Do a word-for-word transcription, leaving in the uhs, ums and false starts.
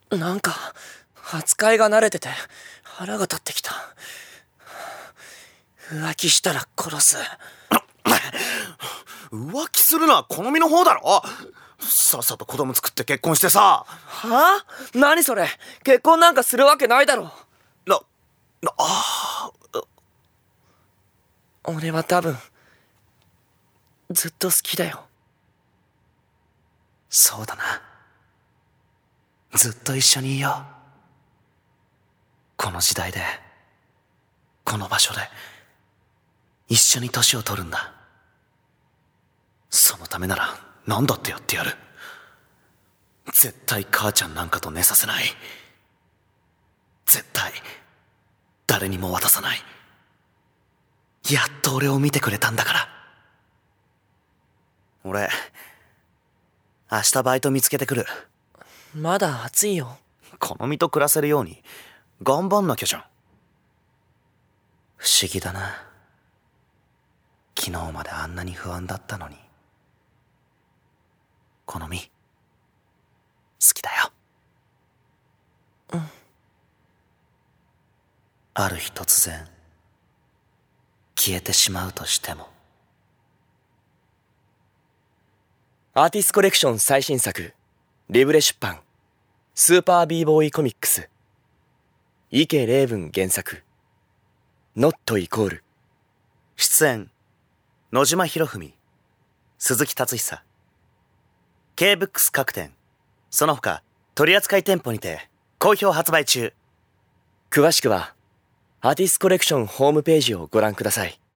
なんか扱いが慣れてて腹が立ってきた。浮気したら殺す。 浮気するのは好みの方だろ。さっさと子供作って結婚してさ。 はあ？何それ、結婚なんかするわけないだろ。 な、な、ああ。 俺は多分ずっと好きだよ。 そうだな、ずっと一緒にいよう。この時代でこの場所で一緒に年を取るんだ。そのためなら何だってやってやる。絶対母ちゃんなんかと寝させない。絶対誰にも渡さない。やっと俺を見てくれたんだから。俺明日バイト見つけてくる。 まだ暑いよ。 好みと暮らせるように頑張んなきゃじゃん。不思議だな、昨日まであんなに不安だったのに。好み好きだよ。 うん。 ある日突然消えてしまうとしても。 アーティスコレクション最新作、リブレ出版、スーパー b ボーイコミックス、池礼文原作、ノットイコール。 出演野島博文、鈴木達久。 K ブックス各店その他取扱店舗にて好評発売中。 詳しくはアーティスコレクションホームページをご覧ください。